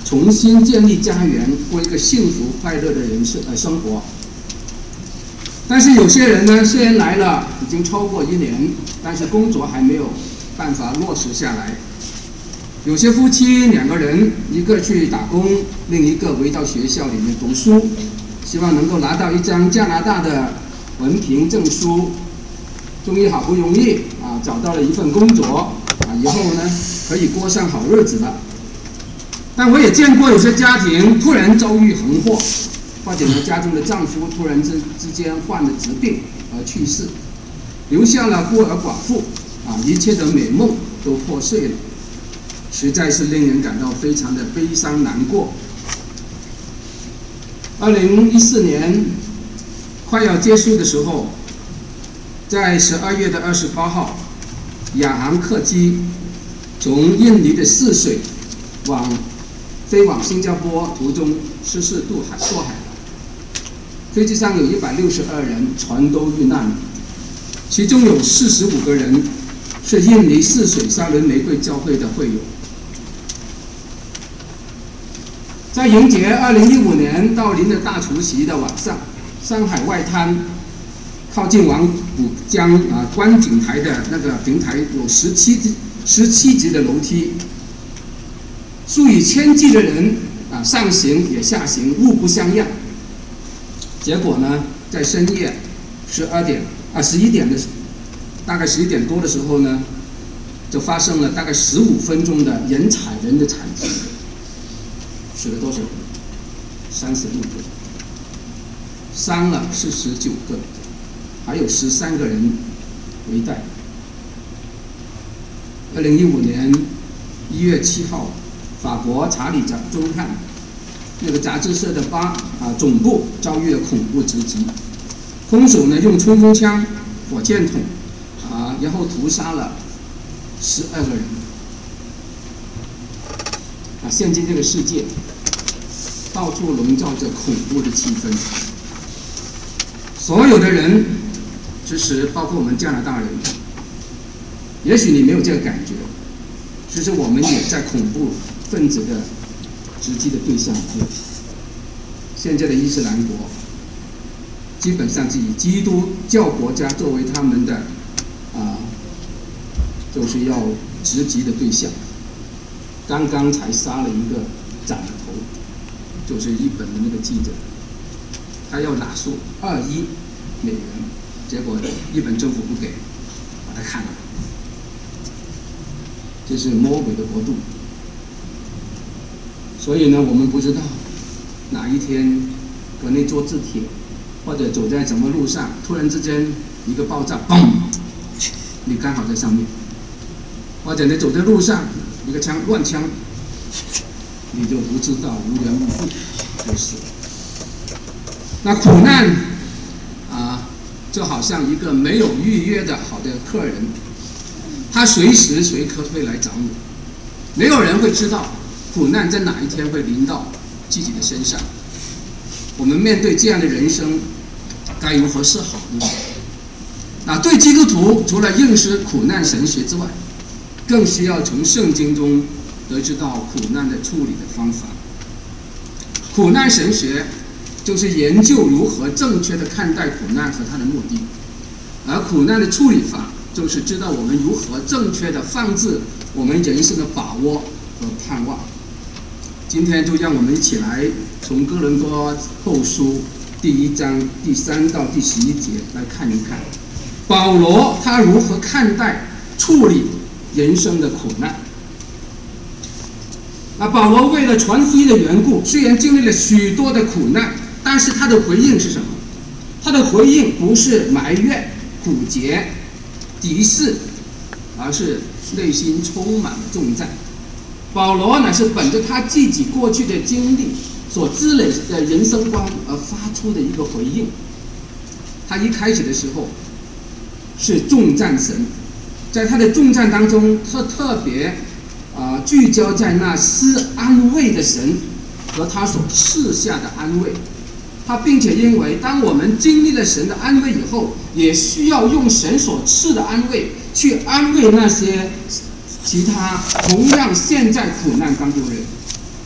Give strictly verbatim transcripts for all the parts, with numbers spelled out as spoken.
重新建立家园，过一个幸福快乐的人生呃生活。但是有些人呢，虽然来了已经超过一年，但是工作还没有办法落实下来。有些夫妻两个人，一个去打工，另一个回到学校里面读书，希望能够拿到一张加拿大的文凭证书。终于好不容易啊找到了一份工作啊，以后呢可以过上好日子了。但我也见过有些家庭突然遭遇横祸，或者呢家中的丈夫突然之之间患了疾病而去世，留下了孤儿寡妇啊，一切的美梦都破碎了，实在是令人感到非常的悲伤难过。二零一四年快要结束的时候，在十二月的二十八号，亚航客机从印尼的泗水往飞往新加坡途中失事渡海堕海了。飞机上有一百六十二人，全都遇难了，其中有四十五个人是印尼泗水沙仑玫瑰教会的会友。在迎接二零一五年到临的大除夕的晚上，上海外滩靠近王浦江啊观景台的那个平台有十七十七级的楼梯，数以千计的人啊上行也下行，物不相让。结果呢，在深夜十二点啊十一点的大概十一点多的时候呢，就发生了大概十五分钟的人踩人的惨剧，死了多少人？三十六个，伤了四十九个，还有十三个人危殆。二零一五年一月七号，法国《查理周刊》那个杂志社的八啊总部遭遇了恐怖袭击，凶手呢用冲锋枪、火箭筒啊，然后屠杀了十二个人。啊，现今这个世界到处笼罩着恐怖的气氛，所有的人，其实包括我们加拿大人，也许你没有这个感觉，其实我们也在恐怖分子的直击的对象里面。现在的伊斯兰国基本上是以基督教国家作为他们的啊，就是要直击的对象。刚刚才杀了一个斩了头，就是日本的那个记者，他要拿出二亿美元，结果日本政府不给，把他砍了。这是魔鬼的国度。所以呢，我们不知道哪一天可能坐地铁或者走在什么路上，突然之间一个爆炸，嘣，你刚好在上面；或者你走在路上，一个枪乱枪，你就不知道无缘无故就死了。那苦难啊，就好像一个没有预约的好的客人，他随时随刻会来找你，没有人会知道苦难在哪一天会临到自己的身上。我们面对这样的人生，该如何是好呢？那对基督徒，除了认识苦难神学之外，更需要从圣经中得知到苦难的处理的方法。苦难神学就是研究如何正确的看待苦难和它的目的，而苦难的处理法就是知道我们如何正确的放置我们人生的把握和盼望。今天就让我们一起来从哥林多后书第一章第三到第十一节来看一看保罗他如何看待处理人生的苦难。那保罗为了传福音的缘故，虽然经历了许多的苦难，但是他的回应是什么？他的回应不是埋怨、苦结、敌视，而是内心充满了重赞。保罗乃是本着他自己过去的经历所积累的人生观而发出的一个回应。他一开始的时候是重赞神，在他的重赞当中，他特别啊、呃、聚焦在那施安慰的神和他所赐下的安慰。他并且认为，当我们经历了神的安慰以后，也需要用神所赐的安慰去安慰那些其他同样陷在苦难当中的人。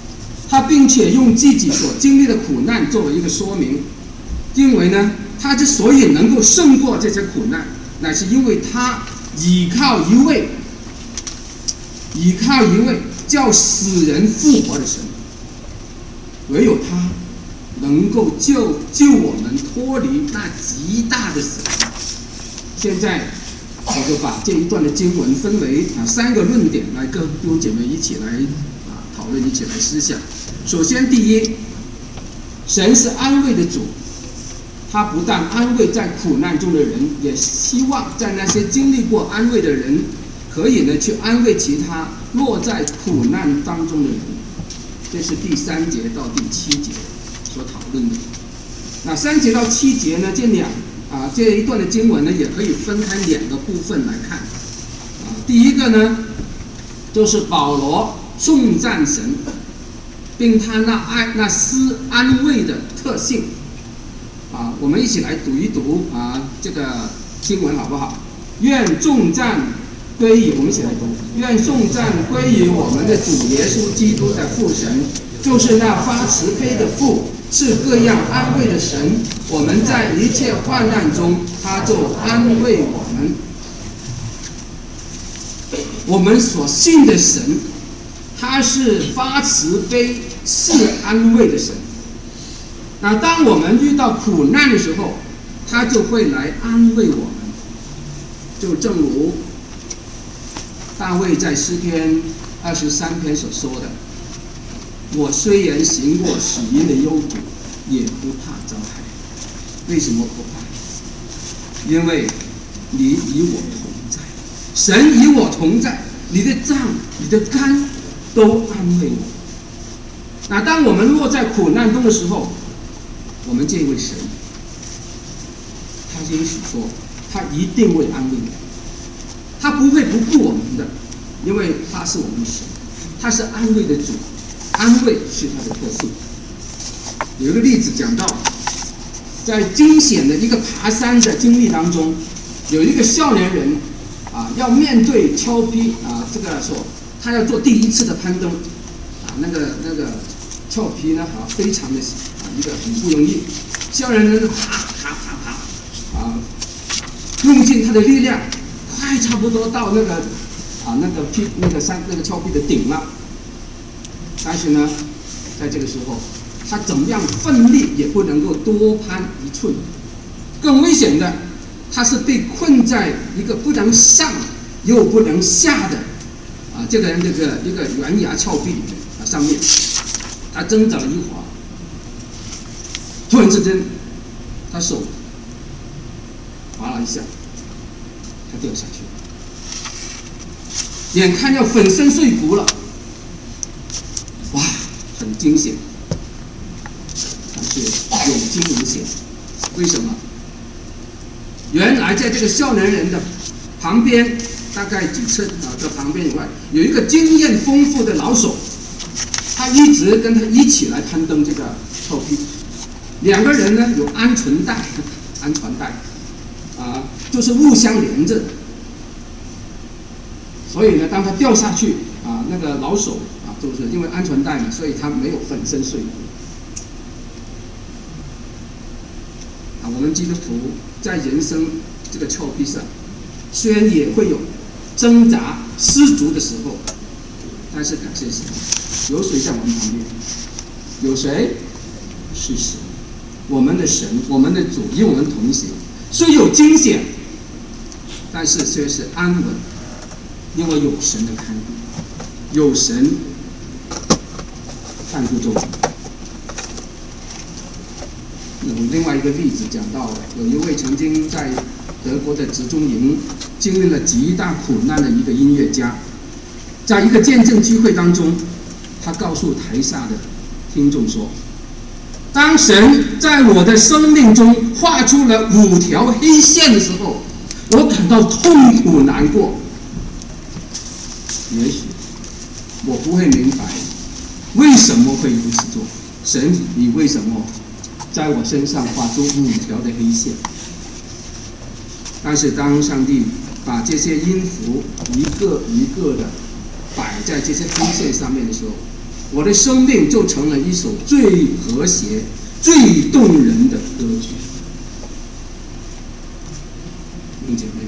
他并且用自己所经历的苦难作为一个说明，因为呢，他之所以能够胜过这些苦难，乃是因为他倚靠一位，倚靠一位叫死人复活的神，唯有他能够救救我们脱离那极大的死亡。现在我就把这一段的经文分为啊三个论点，来跟弟兄姐妹一起来啊讨论，一起来思想。首先，第一，神是安慰的主，他不但安慰在苦难中的人，也希望在那些经历过安慰的人，可以呢去安慰其他落在苦难当中的人。这是第三节到第七节所讨论的。那三节到七节呢，这两啊这一段的经文呢，也可以分开两个部分来看。啊，第一个呢，就是保罗颂赞神，并他那爱那施安慰的特性。啊，我们一起来读一读啊这个经文好不好？愿众赞归于我们一起来读。愿颂赞归于我们的主耶稣基督的父神，就是那发慈悲的父，是各样安慰的神。我们在一切患难中，他就安慰我们。我们所信的神，他是发慈悲、是安慰的神。那当我们遇到苦难的时候，他就会来安慰我们。就正如大卫在诗篇二十三篇所说的：“我虽然行过死荫的幽谷，也不怕遭害。”为什么不怕？因为你与我同在，神与我同在，你的杖、你的竿都安慰我。那当我们落在苦难中的时候，我们这位神，他应许说，他一定会安慰我，他不会不顾我们的，因为他是我们的神，他是安慰的主，安慰是他的特性。有一个例子讲到，在惊险的一个爬山的经历当中，有一个少年人啊，要面对峭壁啊，这个说他要做第一次的攀登啊，那个那个峭壁呢，啊，非常的啊一个很不容易，少年人爬爬爬爬啊，用尽他的力量，快差不多到那个啊那个壁那个山那个峭壁的顶了，但是呢，在这个时候，他怎么样奋力也不能够多攀一寸。更危险的，他是被困在一个不能上又不能下的啊这个这个一个悬崖峭壁里面啊上面，他挣扎了一会儿，突然之间，他手滑了一下，他掉下去了，眼看要粉身碎骨了，哇，很惊险。是有惊无险，为什么？原来在这个少年人的旁边，大概几寸啊，这旁边以外，有一个经验丰富的老手，他一直跟他一起来攀登这个峭壁。两个人呢有安全带，安全带啊，就是互相连着的。所以呢，当他掉下去啊，那个老手啊，就是因为安全带嘛，所以他没有粉身碎骨。我们基督徒在人生这个峭壁上，虽然也会有挣扎失足的时候，但是感谢神，有谁在我们旁边？有谁？是神，我们的神，我们的主与我们同行。虽有惊险，但是却是安稳，因为有神的看顾，有神看顾着我们。有另外一个例子讲到，有一位曾经在德国的集中营经历了极大苦难的一个音乐家，在一个见证聚会当中，他告诉台下的听众说：“当神在我的生命中画出了五条黑线的时候，我感到痛苦难过。也许我不会明白为什么会如此做，神，你为什么在我身上画出五条的黑线？但是当上帝把这些音符一个一个的摆在这些黑线上面的时候， 我的生命就成了一首最和谐、最动人的歌曲。弟兄姐妹，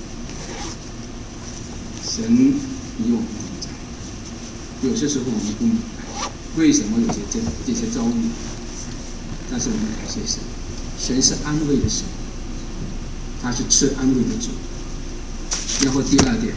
神与我们同在。有些时候我们不明白为什么有些这这些遭遇，但是我们感谢神，神是安慰的神，他是赐安慰的主。然后第二点，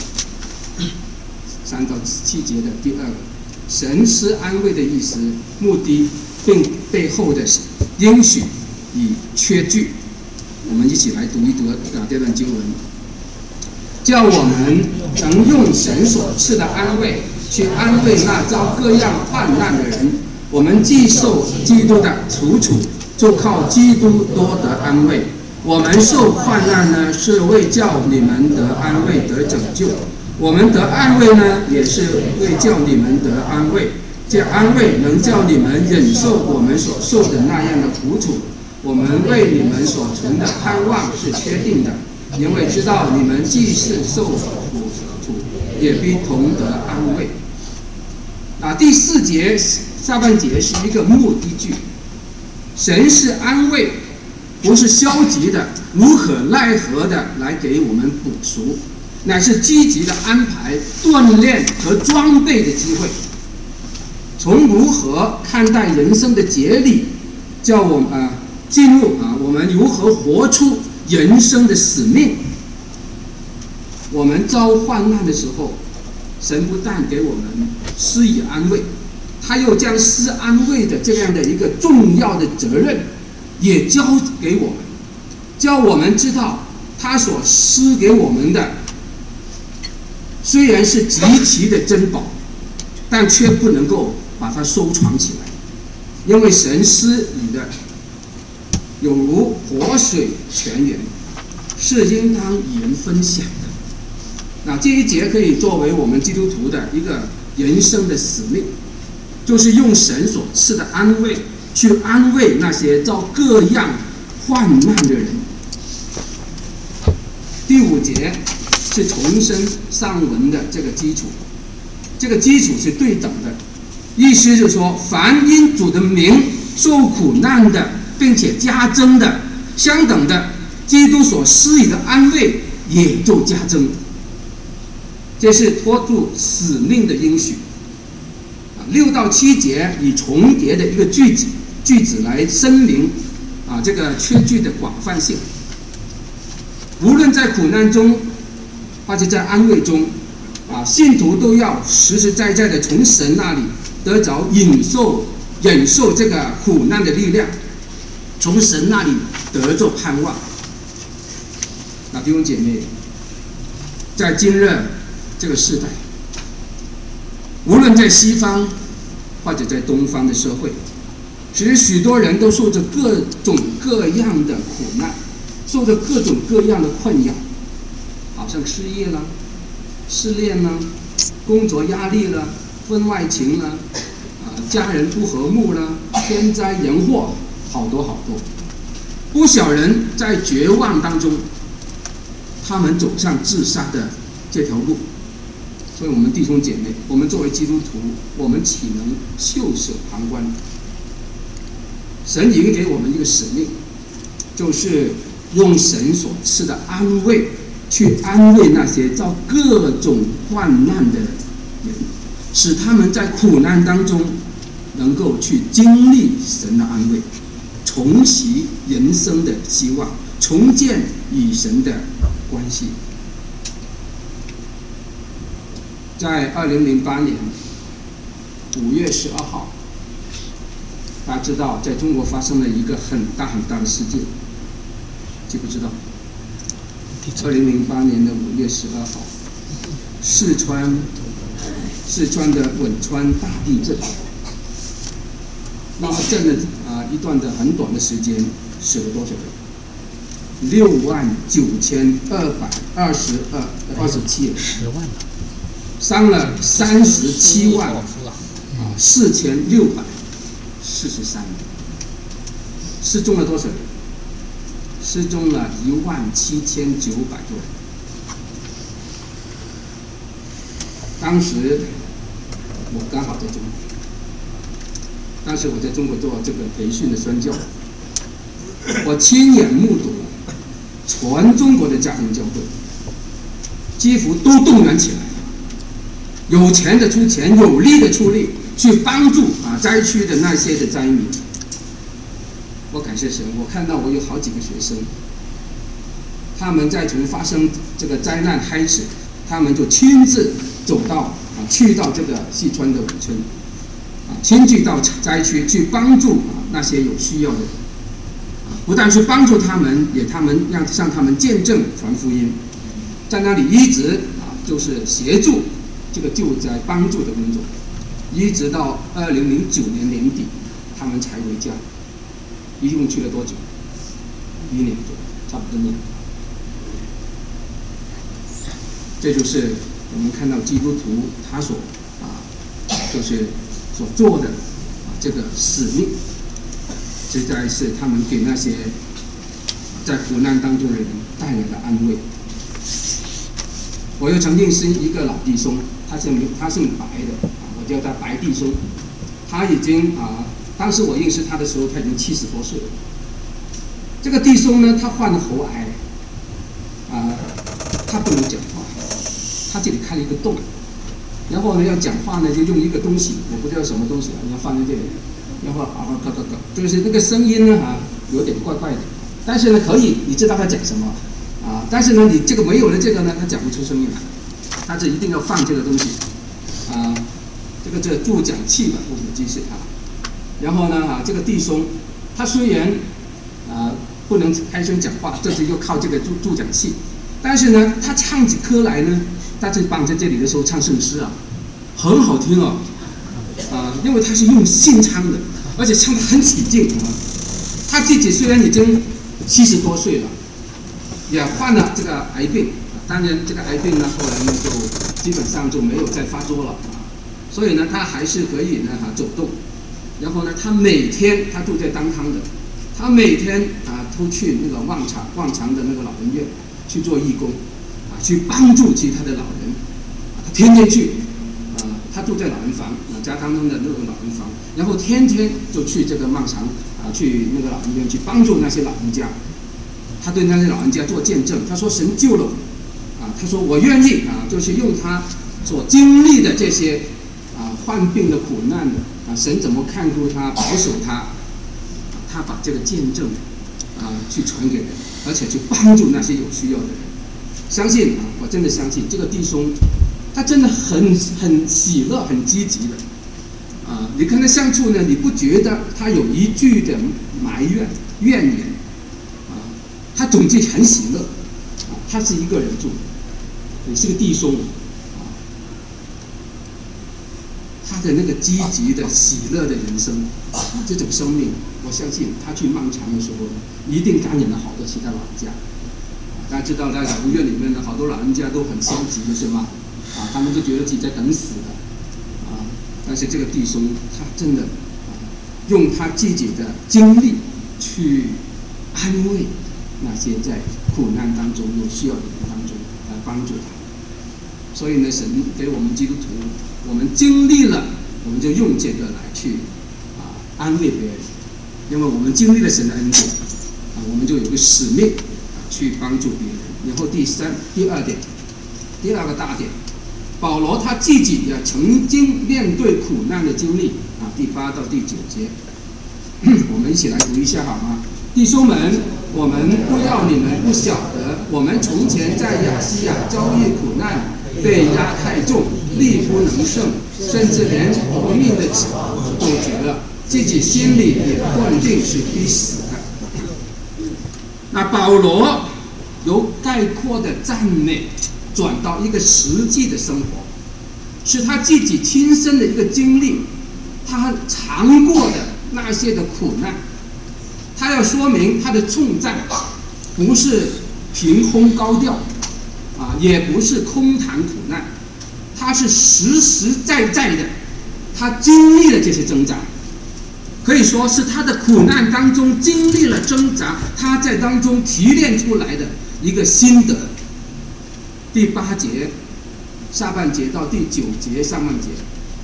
三到七节的第二个，神施安慰的意思、目的，并背后的应许与缺据，我们一起来读一读啊这段经文，叫我们能用神所赐的安慰去安慰那遭各样患难的人。我们既受基督的楚楚，就靠基督多得安慰。我们受患难呢，是为叫你们得安慰得拯救；我们得安慰呢，也是为叫你们得安慰。这安慰能叫你们忍受我们所受的那样的苦楚。我们为你们所存的盼望是确定的，因为知道你们既是受苦楚，也必同得安慰。啊，第四节下半节是一个目的句，神是安慰，不是消极的、无可奈何的来给我们补赎，乃是积极的安排、锻炼和装备的机会。从如何看待人生的节理，叫我们啊进入啊我们如何活出人生的使命。我们遭患难的时候，神不但给我们施以安慰，他又将施安慰的这样的一个重要的责任也交给我们，叫我们知道他所施给我们的虽然是极其的珍宝，但却不能够把它收藏起来，因为神施予的有如活水泉源，是应当与人分享的。那这一节可以作为我们基督徒的一个人生的使命，就是用神所赐的安慰去安慰那些遭各样患难的人。第五节是重申上文的这个基础，这个基础是对等的，意思就是说，凡因主的名受苦难的，并且加增的，相等的，基督所施予的安慰也就加增。这是托住使命的应许。六到七节以重叠的一个句子句子来声明啊这个缺句的广泛性。无论在苦难中，或者在安慰中，啊，信徒都要实实在在的从神那里得着忍受忍受这个苦难的力量，从神那里得着盼望。那弟兄姐妹，在今日这个时代，无论在西方或者在东方的社会，其实许多人都受着各种各样的苦难，受着各种各样的困扰，好像失业了、失恋了、工作压力了、婚外情了、啊、家人不和睦了、天灾人祸，好多好多。不少人在绝望当中，他们走上自杀的这条路。所以我们弟兄姐妹，我们作为基督徒，我们岂能袖手旁观？神已经给我们一个使命，就是用神所赐的安慰去安慰那些遭各种患难的人，使他们在苦难当中能够去经历神的安慰，重拾人生的希望，重建与神的关系。在二零零八年五月十二号，大家知道在中国发生了一个很大很大的事件，知不知道？二零零八年的五月十二号，四川四川的汶川大地震，那么震了啊一段的很短的时间，死了多少人？六万九千二百二十二二十七人，十万了。伤了三十七万啊四千六百四十三人，失踪了多少人？失踪了一万七千九百多人。当时我刚好在中国， 当时我在中国做这个培训的宣教，我亲眼目睹全中国的家庭教会几乎都动员起来，有钱的出钱，有力的出力，去帮助啊灾区的那些的灾民。我感谢神，我看到我有好几个学生，他们在从发生这个灾难开始，他们就亲自走到啊，去到这个四川的围村，啊，亲自到灾区去帮助啊那些有需要的人，啊，不但是帮助他们，也他们让向他们见证传福音，在那里一直啊就是协助这个救灾帮助的工作，一直到二零零九年年底，他们才回家。一共去了多久？一年多，差不多一年。这就是我们看到基督徒他所啊，就是所做的啊这个使命，实在是他们给那些在苦难当中的人带来的安慰。我又曾经是一个老弟兄，他姓他姓白的啊，我叫他白弟兄，他已经啊。当时我认识他的时候，他已经七十多岁了。这个弟兄呢，他患了喉癌，啊、呃，他不能讲话，他这里开了一个洞，然后呢，要讲话呢，就用一个东西，我不知道什么东西啊，要放在这里，然后啊啊咯咯咯，就是那个声音呢啊，有点怪怪的，但是呢，可以，你知道他讲什么啊？但是呢，你这个没有了这个呢，他讲不出声音来，他是一定要放这个东西，啊，这个这助讲器吧，我估计是啊。然后呢，啊，这个弟兄，他虽然啊不能开声讲话，这是又靠这个助助讲器，但是呢，他唱起歌来呢，他是绑在这里的时候唱圣诗啊，很好听哦，啊，因为他是用心唱的，而且唱得很起劲啊。他自己虽然已经七十多岁了，也患了这个癌病，当然这个癌病呢，后来呢就基本上就没有再发作了啊，所以呢，他还是可以呢哈走动。然后呢，他每天他住在当汤的，他每天啊都去那个望长望长的那个老人院去做义工，啊去帮助其他的老人，啊他天天去，啊他住在老人房啊家当中的那种老人房，然后天天就去这个望长啊去那个老人院去帮助那些老人家，他对那些老人家做见证，他说神救了我，啊他说我愿意啊就是用他所经历的这些啊患病的苦难的。啊，神怎么看顾他、保守他？他把这个见证啊去传给人，而且去帮助那些有需要的人。相信啊，我真的相信这个弟兄，他真的很很喜乐、很积极的。啊，你跟他相处呢，你不觉得他有一句的埋怨、怨言？啊，他总之很喜乐。啊，他是一个人住，也是个弟兄。他的那个积极的、喜乐的人生，啊，这种生命，我相信他去漫长的时候，一定感染了好多其他老人家。啊，大家知道，在老人院里面呢，好多老人家都很消极的，是吗？啊，他们都觉得自己在等死的。啊，但是这个弟兄，他真的啊，用他自己的经历去安慰那些在苦难当中有需要的人当中，来帮助他。所以呢，神给我们基督徒。我们经历了，我们就用这个来去啊安慰别人，因为我们经历了神的恩典啊，我们就有个使命啊去帮助别人。然后第三、第二点，第二个大点，保罗他自己也曾经面对苦难的经历啊，第八到第九节，我们一起来读一下好吗？弟兄们，我们不要你们不晓得，我们从前在亚细亚遭遇苦难，被压太重。力不能胜，甚至连活命的指望都绝了，自己心里也断定是必死的。那保罗由概括的赞美转到一个实际的生活，是他自己亲身的一个经历，他尝过的那些的苦难，他要说明他的重赞不是凭空高调，啊，也不是空谈苦难。他是实实在在的，他经历了这些挣扎，可以说是他的苦难当中经历了挣扎，他在当中提炼出来的一个心得。第八节下半节到第九节上半节，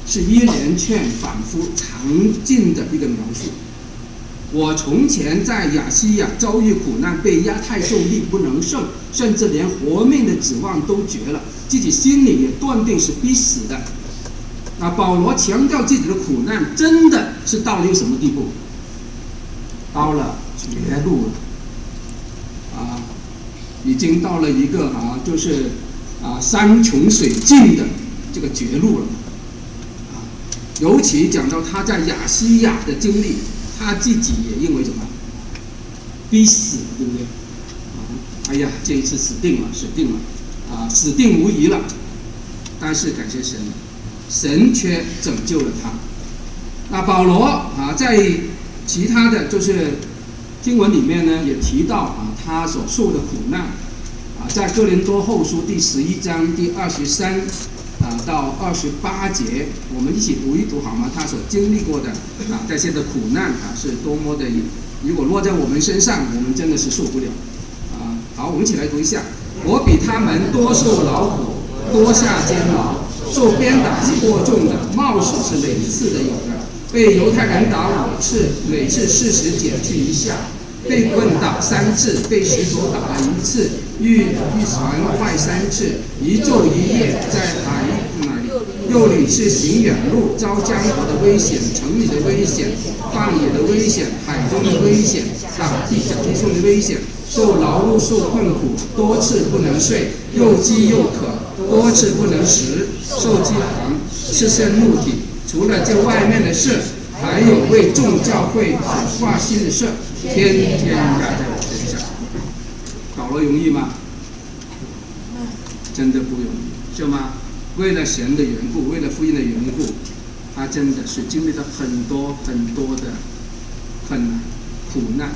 是一连串反复常进的一个描述。我从前在亚细亚遭遇苦难，被压太重，力不能胜，甚至连活命的指望都绝了，自己心里也断定是必死的。那保罗强调自己的苦难真的是到了一个什么地步？到了绝路了啊，已经到了一个啊，就是啊山穷水尽的这个绝路了啊。尤其讲到他在亚细亚的经历，他自己也认为什么？必死，对不对？啊，哎呀，这一次死定了，死定了，啊，死定无疑了。但是感谢神，神却拯救了他。那保罗啊，在其他的就是经文里面呢，也提到啊，他所受的苦难啊，在哥林多后书第十一章第二十三啊到二十八节，我们一起读一读好吗？他所经历过的啊这些的苦难啊，是多么的，如果落在我们身上，我们真的是受不了啊。好，我们一起来读一下：我比他们多受劳苦，多下监牢，受鞭打是过重的，冒死是每次的有的。被犹太人打五次，每次四十减去一下；被棍打三次，被石头打了一次，遇遇船坏三次，一昼一夜在海那里。又屡次行远路，遭江河的危险、城里的危险、旷野的危险、海中的危险、大地小地上的危险，受劳碌、受困苦，多次不能睡，又饥又渴，多次不能食，受饥寒，赤身露体。除了这外面的事，还有为众教会所挂心的事，天天压在我身上。保罗容易吗？真的不容易，是吗？为了神的缘故，为了福音的缘故，他真的是经历了很多很多的困难、苦难。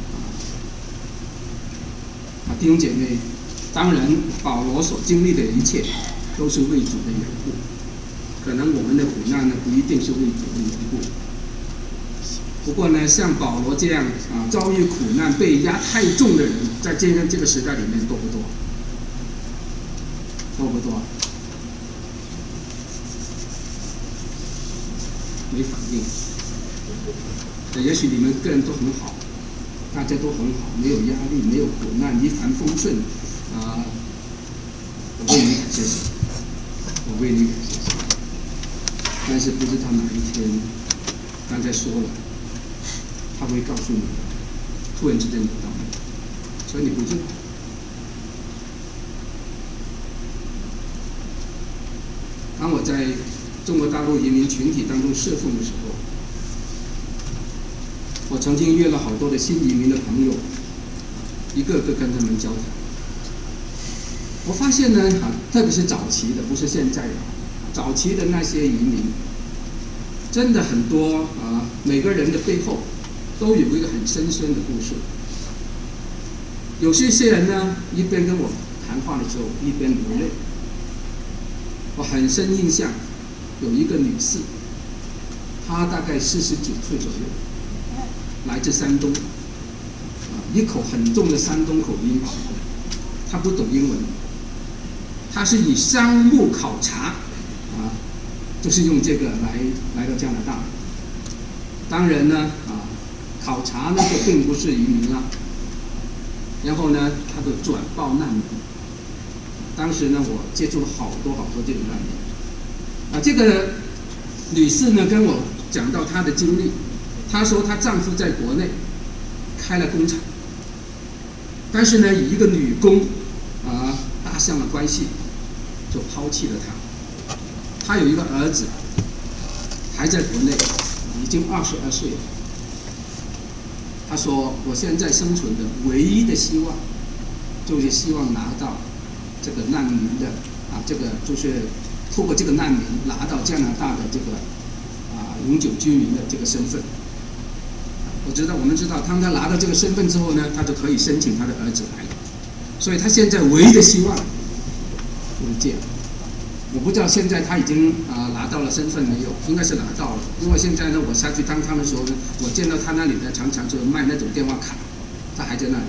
啊，弟兄姐妹，当然，保罗所经历的一切，都是为主的缘故。可能我们的苦难呢，不一定是为主的缘故。不过呢，像保罗这样啊，遭遇苦难、被压太重的人，在这个这个时代里面多不多？多不多？没反应。也许你们个人都很好，大家都很好，没有压力，没有苦难，一帆风顺啊！我为你感谢神，我为你感谢神。但是不知道哪一天，刚才说了，他会告诉你，突然之间有到你，所以你不知道。当我在中国大陆移民群体当中侍奉的时候，我曾经约了好多的新移民的朋友，一个个跟他们交谈。我发现呢，啊，特别是早期的，不是现在的。早期的那些移民，真的很多啊！每个人的背后都有一个很深深的故事。有些些人呢，一边跟我谈话的时候，一边流泪。我很深印象，有一个女士，她大概四十九岁左右，来自山东，啊，一口很重的山东口音，她不懂英文，她是以商务考察。啊，就是用这个来来到加拿大。当然呢，啊，考察那个并不是移民啦。然后呢，他就转报难民。当时呢，我接触了好多好多这种难民。啊，这个女士呢跟我讲到她的经历，她说她丈夫在国内开了工厂，但是呢，以一个女工啊搭上了关系，就抛弃了她。他有一个儿子，还在国内，已经二十二岁了。他说：“我现在生存的唯一的希望，就是希望拿到这个难民的啊，这个就是透过这个难民拿到加拿大的这个啊永久居民的这个身份。我知道，我们知道，当他拿到这个身份之后呢，他就可以申请他的儿子来了。所以他现在唯一的希望就是这样。”我不知道现在他已经啊、呃、拿到了身份没有，应该是拿到了。因为现在呢，我下去当他的时候呢，我见到他那里呢，常常就卖那种电话卡，他还在那里。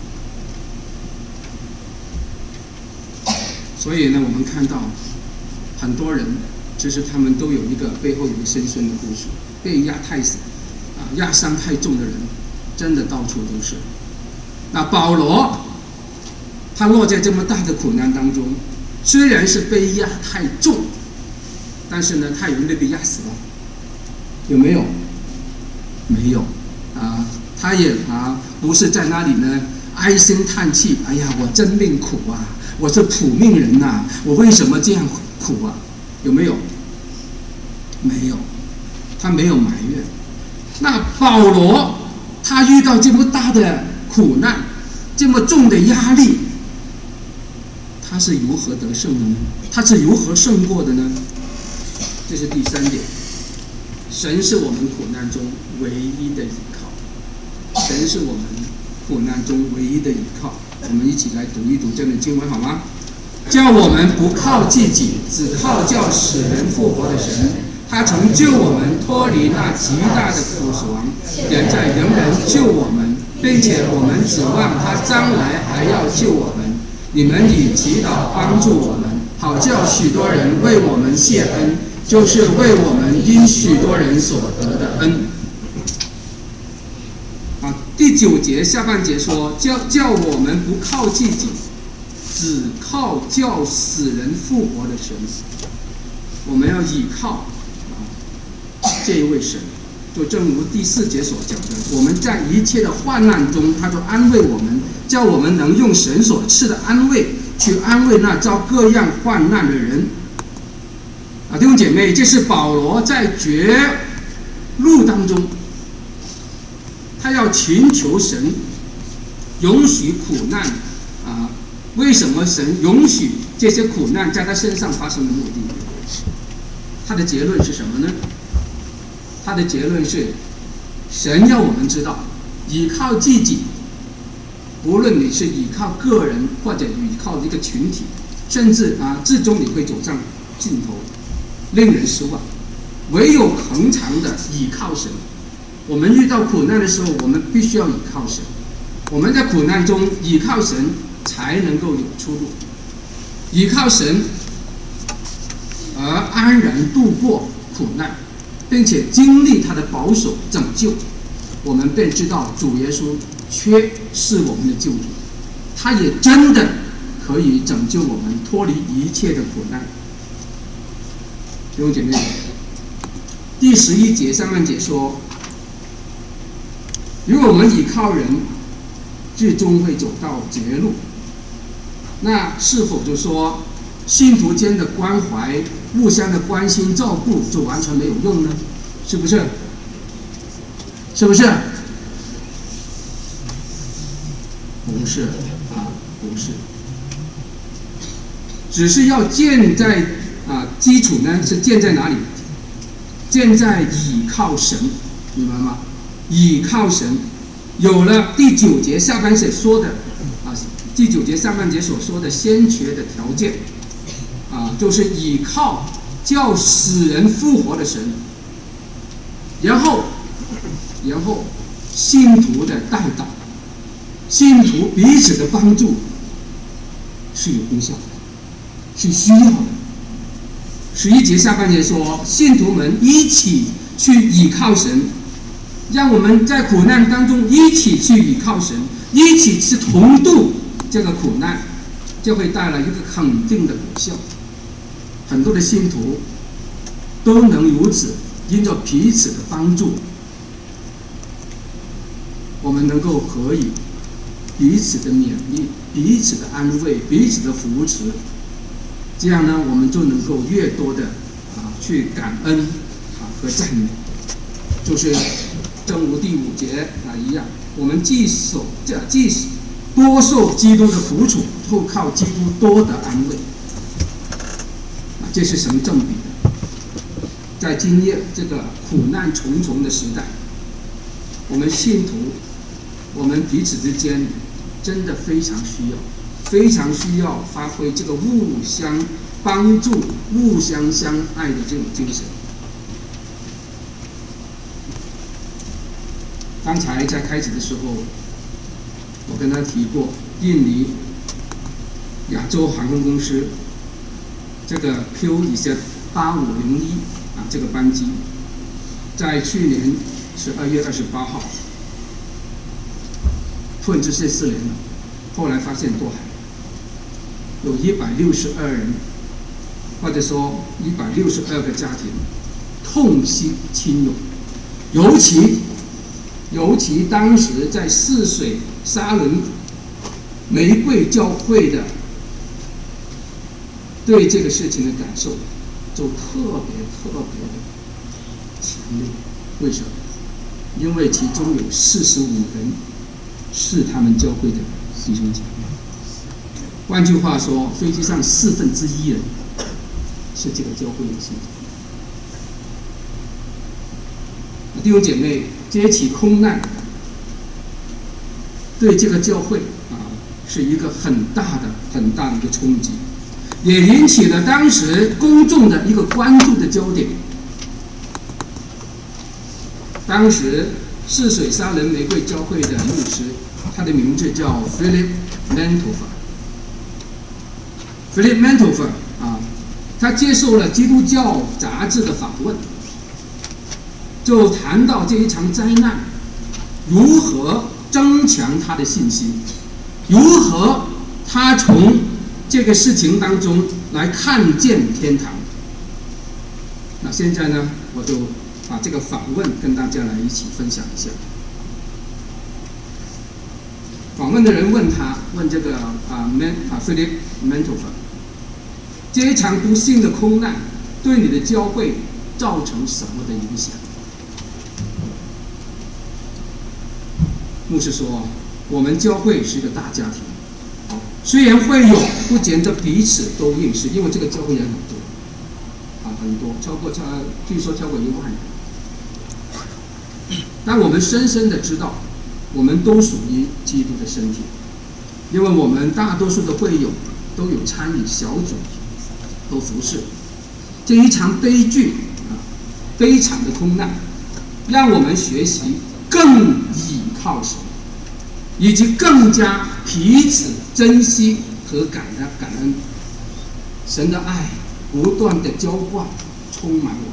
所以呢，我们看到很多人其实他们都有一个背后有一个深深的故事，被压太死啊，压伤太重的人真的到处都是。那保罗他落在这么大的苦难当中，虽然是被压太重，但是呢，他有没有被压死了？有没有？没有啊，他也啊不是在那里呢唉声叹气，哎呀，我真命苦啊，我是苦命人呐、啊，我为什么这样苦啊？有没有？没有，他没有埋怨。那保罗他遇到这么大的苦难，这么重的压力，他是如何得胜的呢？他是如何胜过的呢？这是第三点，神是我们苦难中唯一的依靠。神是我们苦难中唯一的依靠。我们一起来读一读这段经文好吗？叫我们不靠自己，只靠叫使人复活的神。他曾救我们脱离那极大的苦死亡，现在仍然救我们，并且我们指望他将来还要救我们。你们以祈祷帮助我们，好叫许多人为我们谢恩，就是为我们因许多人所得的恩。啊，第九节下半节说，叫叫我们不靠自己，只靠叫死人复活的神。我们要依靠这一位神，就正如第四节所讲的，我们在一切的患难中，他就安慰我们，叫我们能用神所赐的安慰去安慰那遭各样患难的人。啊，弟兄姐妹，这是保罗在绝路当中，他要寻求神允许苦难啊，为什么神允许这些苦难在他身上发生的目的？他的结论是什么呢？他的结论是，神要我们知道，依靠自己，无论你是依靠个人或者依靠一个群体，甚至啊，最终你会走上尽头，令人失望。唯有恒常的依靠神。我们遇到苦难的时候，我们必须要依靠神。我们在苦难中依靠神，才能够有出路。依靠神而安然度过苦难，并且经历他的保守拯救，我们便知道主耶稣却是我们的救主，他也真的可以拯救我们脱离一切的苦难。弟兄姐妹，第十一节上半节说，如果我们依靠人，最终会走到绝路，那是否就说信徒间的关怀、互相的关心照顾就完全没有用呢？是不是？是不是？不是啊，不是。只是要建在啊基础呢，是建在哪里？建在倚靠神，明白吗？倚靠神，有了第九节下半节说的啊，第九节上半节所说的先决的条件。啊，就是倚靠叫死人复活的神，然后，然后信徒的代祷，信徒彼此的帮助是有功效的，是需要的。十一节下半节说，信徒们一起去倚靠神，让我们在苦难当中一起去倚靠神，一起去同度这个苦难，就会带来一个肯定的果效。很多的信徒都能如此，因着彼此的帮助，我们能够可以彼此的勉励、彼此的安慰、彼此的扶持，这样呢，我们就能够越多的啊去感恩啊和赞美，就是正如第五节啊一样，我们既受既多受基督的苦楚，后靠基督多得安慰。这是神正比的，在今夜这个苦难重重的时代，我们信徒，我们彼此之间真的非常需要，非常需要发挥这个互相帮助、互相相爱的这种精神。刚才在开始的时候，我跟他提过，印尼亚洲航空公司这个 Q 以下八五零一啊，这个班机，在去年十二月二十八号，突然之间失联了，后来发现堕海，有一百六十二人，或者说一百六十二个家庭痛惜亲友，尤其尤其当时在泗水沙仑玫瑰教会的对这个事情的感受就特别特别的强烈。为什么？因为其中有四十五人是他们教会的弟兄姐妹。换句话说，飞机上四分之一人是这个教会的信徒。弟兄姐妹，这起空难对这个教会啊是一个很大的、很大的一个冲击，也引起了当时公众的一个关注的焦点。当时泗水沙仑玫瑰教会的牧师，他的名字叫 Philip Manteuffel。Philip Manteuffel 啊，他接受了《基督教》杂志的访问，就谈到这一场灾难如何增强他的信心，如何他从这个事情当中来看见天堂。那现在呢，我就把这个访问跟大家来一起分享一下。访问的人问他，问这个啊 Man 啊 Philip Manteuffel， 这一场不幸的空难对你的教会造成什么的影响？牧师说，我们教会是一个大家庭，虽然会有不见得彼此都认识，因为这个教会人很多啊，很多，超过超据说超过一万人。但我们深深的知道，我们都属于基督的身体，因为我们大多数的会友都有参与小组，都服侍。这一场悲剧啊，悲惨的空难，让我们学习更倚靠神，以及更加彼此珍惜和感恩感恩。神的爱不断的浇灌，充满我们。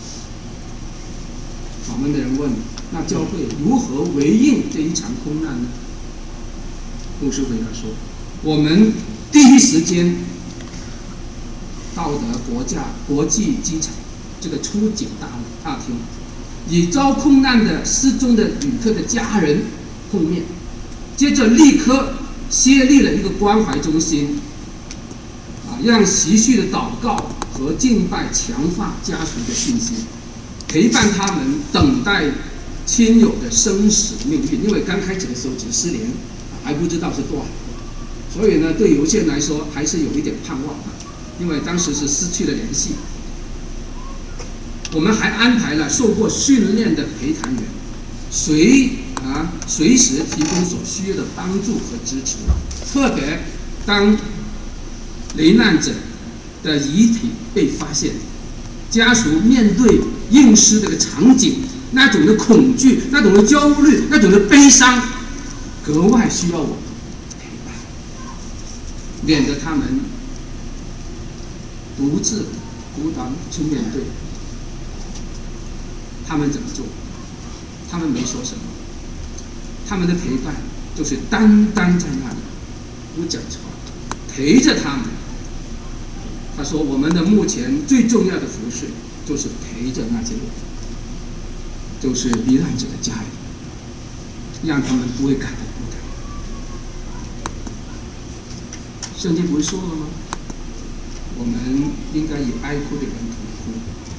访问的人问：那教会如何回应这一场空难呢？牧师回答说：我们第一时间到达国家国际机场这个出境大大厅，与遭空难的失踪的旅客的家人碰面，接着立刻设立了一个关怀中心，啊，让持续的祷告和敬拜强化家属的信心，陪伴他们等待亲友的生死命运。因为刚开始的时候只失联，还不知道是多海，所以呢，对有些人来说还是有一点盼望的，因为当时是失去了联系。我们还安排了受过训练的陪谈员，随啊随时提供所需要的帮助和支持。特别当罹难者的遗体被发现，家属面对验尸这个场景，那种的恐惧、那种的焦虑、那种的悲伤，格外需要我们陪伴，免得他们独自孤单去面对。他们怎么做？他们没说什么，他们的陪伴就是单单在那里，不讲话，陪着他们。他说：“我们的目前最重要的服事，就是陪着那些人，就是罹难者的家人，让他们不会感到孤单。”圣经不是说了吗？我们应该以哀哭的人同哭。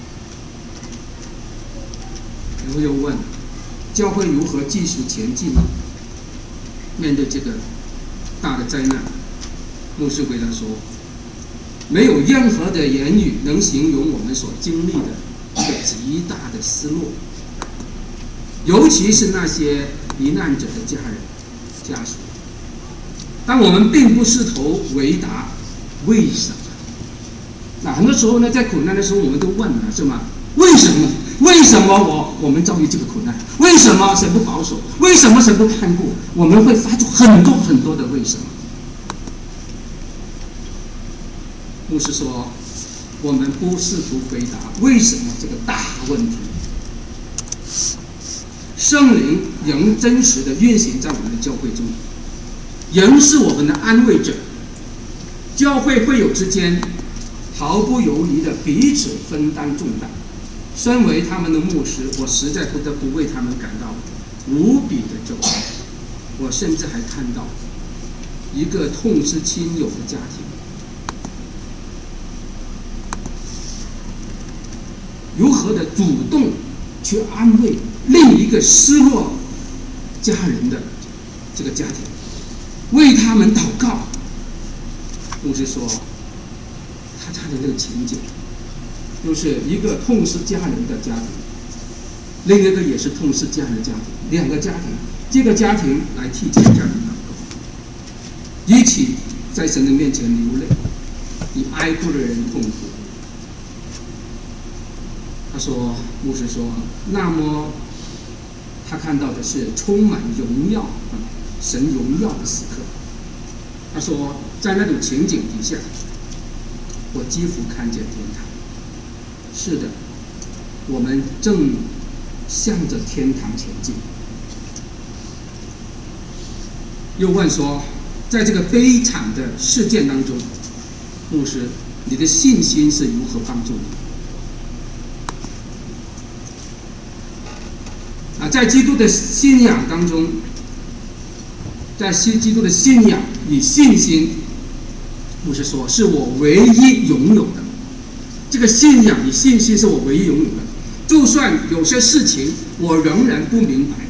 然后又问：教会如何继续前进呢？面对这个大的灾难，牧师回答说：没有任何的言语能形容我们所经历的一个极大的失落，尤其是那些罹难者的家人、家属。但我们并不试图回答为什么。那很多时候呢，在苦难的时候，我们都问了，是吗？为什么？为什么我我们遭遇这个苦难？为什么神不保守？为什么神不看顾？我们会发出很多很多的为什么。牧师说， 我们不试图回答为什么这个大问题。圣灵仍真实的运行在我们的教会中，仍是我们的安慰者。教会会友之间毫不犹豫的彼此分担重担。身为他们的牧师，我实在不得不为他们感到无比的骄傲。我甚至还看到一个痛失亲友的家庭，如何的主动去安慰另一个失落家人的这个家庭，为他们祷告。牧师说，他家的这个情景，就是一个痛失家人的家庭，另一个也是痛失家人的家庭，两个家庭，这个家庭来替这个家庭祷告，一起在神的面前流泪，以哀哭的人痛苦。他说，牧师说，那么他看到的是充满荣耀、神荣耀的时刻。他说，在那种情景底下，我几乎看见天堂。是的，我们正向着天堂前进。又问说，在这个悲惨的事件当中，牧师，你的信心是如何帮助你？啊，在基督的信仰当中，在基督的信仰与信心，牧师说，是我唯一拥有的。这个信仰与信心是我唯一拥有的。就算有些事情我仍然不明白，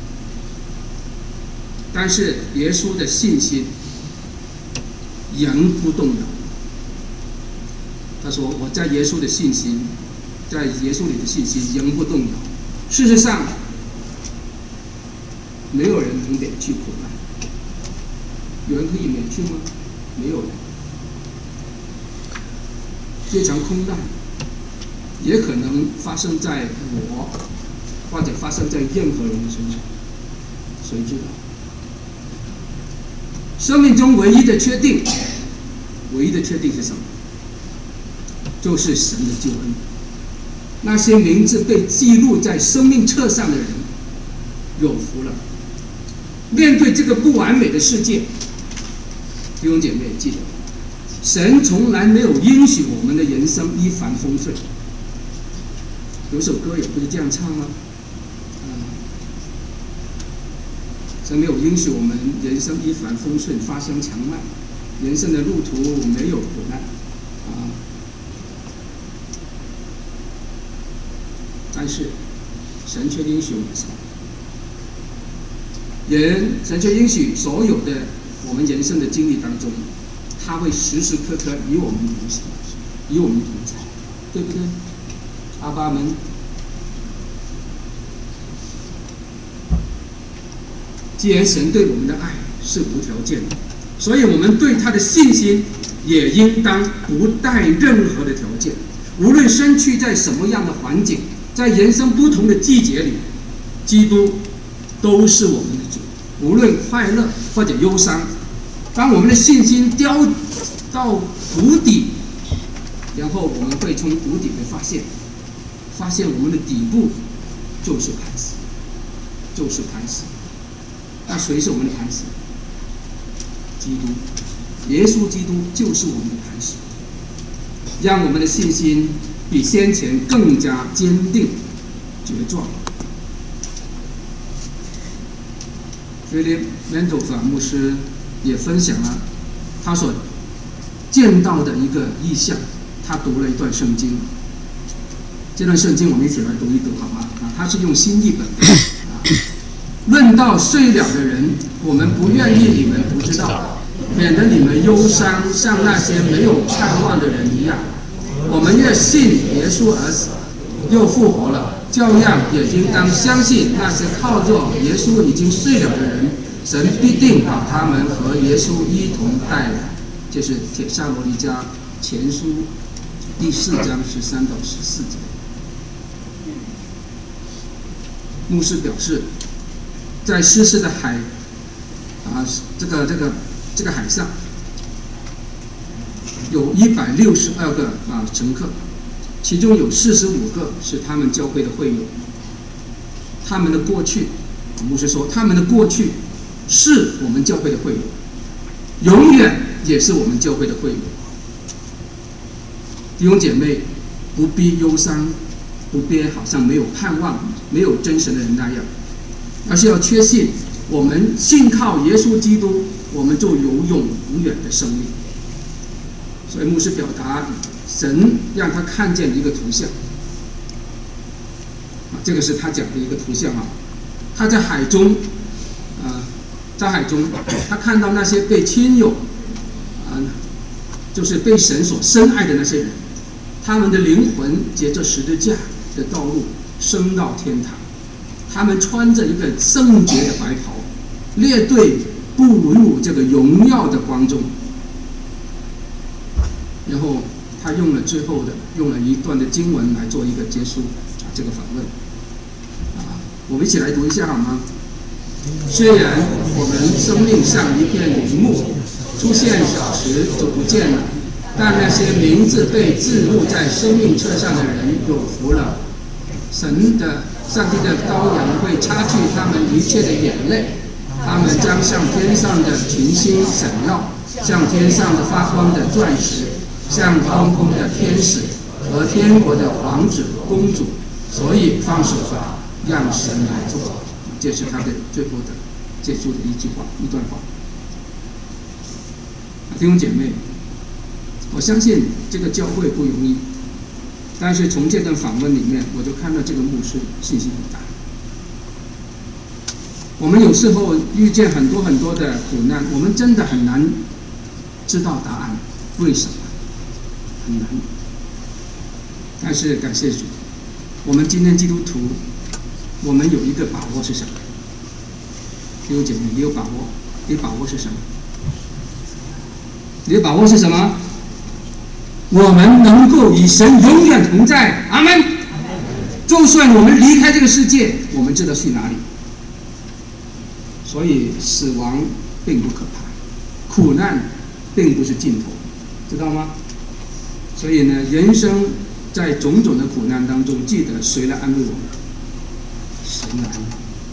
但是耶稣的信心仍不动摇。他说，我在耶稣的信心，在耶稣里的信心仍不动摇。事实上，没有人能免去苦难。有人可以免去吗？没有人。非常空难，也可能发生在我，或者发生在任何人的身上，谁知道？生命中唯一的确定，唯一的确定是什么？就是神的救恩。那些名字被记录在生命册上的人，有福了。面对这个不完美的世界，弟兄姐妹记得，神从来没有允许我们的人生一帆风顺。有首歌也不是这样唱吗？嗯，神没有允许我们人生一帆风顺、发香长迈，人生的路途没有苦难啊。但是神却允许我们什么？人，神却允许所有的我们人生的经历当中，他会时时刻刻与我们同行，与我们同在，对不对？阿爸们，既然神对我们的爱是无条件的，所以我们对他的信心也应当不带任何的条件。无论身处在什么样的环境，在人生不同的季节里，基督都是我们的主。无论快乐或者忧伤，当我们的信心掉到谷底，然后我们会从谷底会发现，发现我们的底部就是磐石，就是磐石。那谁是我们的磐石？基督，耶稣基督就是我们的磐石，让我们的信心比先前更加坚定茁壮。Philip Mendelfer 牧师也分享了他所见到的一个意象，他读了一段圣经，这段圣经我们一起来读一读好吗？啊，他是用新译本的。啊，论到睡了的人，我们不愿意你们不知道，免得你们忧伤，像那些没有盼望的人一样。我们越信耶稣而死，又复活了，照样也应当相信那些靠着耶稣已经睡了的人，神必定把他们和耶稣一同带来。这是帖撒罗尼迦前书第四章十三到十四节。牧师表示，在湿湿的海啊，这个这个这个海上， 有一百六十二个啊乘客，其中有四十五个是他们教会的会友。他们的过去，牧师说，他们的过去是我们教会的会友，永远也是我们教会的会友。弟兄姐妹，不必忧伤，不必好像没有盼望、没有真神的人那样，而是要确信，我们信靠耶稣基督，我们就有永永远的生命。所以牧师表达，神让他看见了一个图像，啊，这个是他讲的一个图像啊。他在海中，呃，在海中，他看到那些被亲友，啊、呃，就是被神所深爱的那些人，他们的灵魂藉着十字架的道路升到天堂，他们穿着一个圣洁的白袍，列队步入这个荣耀的光中。然后他用了最后的用了一段的经文来做一个结束啊这个访问啊，我们一起来读一下好吗？虽然我们生命像一片云幕，出现小时就不见了，但那些名字被记录在生命册上的人有福了。神的上帝的羔羊会擦去他们一切的眼泪，他们将像天上的群星闪耀，像天上的发光的钻石，像空空的天使和天国的王子公主。所以放手吧，让神来做。这是他的最后的结束的一句话，一段话。弟兄姐妹，我相信这个教会不容易，但是从这段访问里面，我就看到这个牧师信心很大。我们有时候遇见很多很多的苦难，我们真的很难知道答案，为什么？很难。但是感谢主，我们今天基督徒，我们有一个把握是什么？弟兄姐妹，你有把握？你把握是什么？你的把握是什么？我们能够与神永远同在，阿们。就算我们离开这个世界，我们知道去哪里。所以死亡并不可怕，苦难并不是尽头，知道吗？所以呢，人生在种种的苦难当中，记得谁来安慰我们？神来安慰。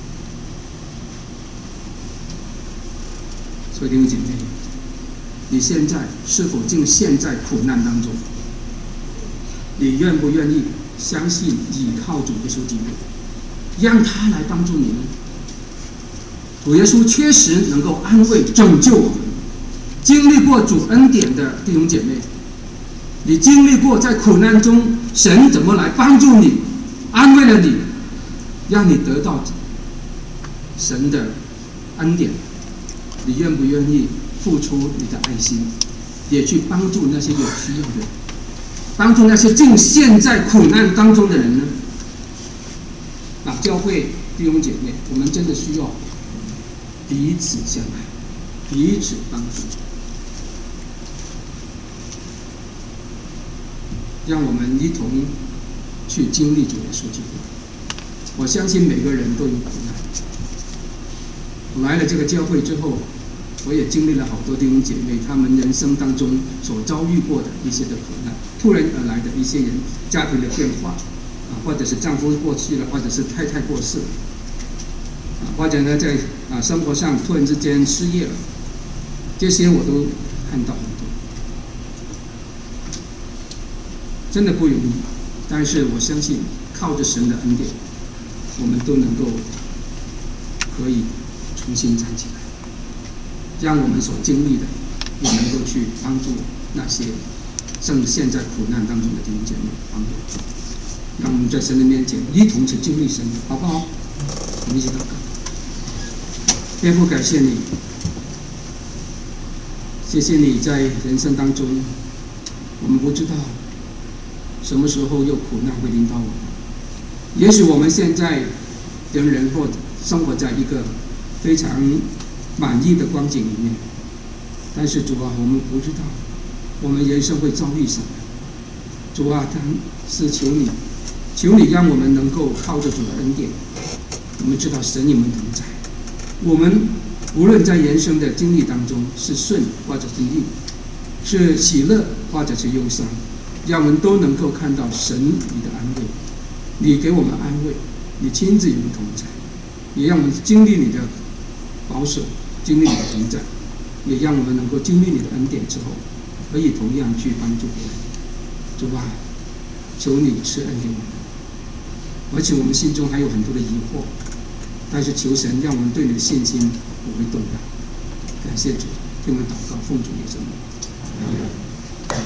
所以弟兄姐妹，你现在是否竟陷在苦难当中？你愿不愿意相信倚靠主耶稣基督，让他来帮助你呢？主耶稣确实能够安慰拯救我们。经历过主恩典的弟兄姐妹，你经历过在苦难中神怎么来帮助你，安慰了你，让你得到神的恩典，你愿不愿意付出你的爱心，也去帮助那些有需要的人，帮助那些竟陷在苦难当中的人呢？啊，教会弟兄姐妹，我们真的需要彼此相爱，彼此帮助，让我们一同去经历主耶稣基督。我相信每个人都有苦难。我来了这个教会之后，我也经历了好多弟兄姐妹他们人生当中所遭遇过的一些的苦难，突然而来的一些人家庭的变化，啊，或者是丈夫过去了，或者是太太过世了，啊，或者呢在啊生活上突然之间失业了，这些我都看到很多，真的不容易。但是我相信靠着神的恩典，我们都能够可以重新站起来，让我们所经历的也能够去帮助那些正陷在苦难当中的弟兄姐妹，帮助让我们在神的面前一同去经历神，好不好？我们一起祷告。天父，感谢你，谢谢你在人生当中，我们不知道什么时候有苦难会临到我们。也许我们现在人人或生活在一个非常满意的光景里面，但是主啊，我们不知道我们人生会遭遇什么。主啊，但是求你，求你让我们能够靠着主的恩典，我们知道神你们同在。我们无论在人生的经历当中是顺或者是逆，是喜乐或者是忧伤，让我们都能够看到神你的安慰，你给我们安慰，你亲自与我们同在，也让我们经历你的保守，经历你的同在，也让我们能够经历你的恩典之后，可以同样去帮助别人。主啊，求你赐恩给我们，而且我们心中还有很多的疑惑，但是求神让我们对你的信心不会动摇。感谢主，听我们祷告，奉主耶稣名。